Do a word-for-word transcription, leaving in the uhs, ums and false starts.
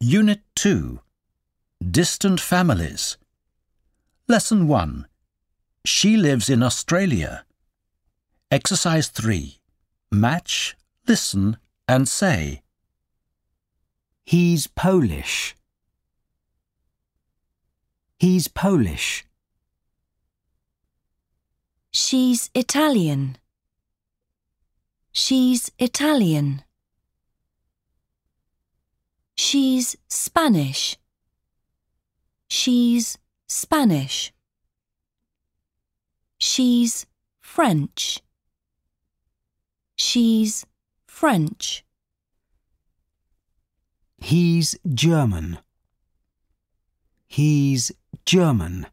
Unit two. Distant Families. Lesson one. She lives in Australia. Exercise three. Match, listen and say. He's Polish. He's Polish. She's Italian. She's Italian. She's Spanish. She's Spanish. She's French. She's French. He's German. He's German.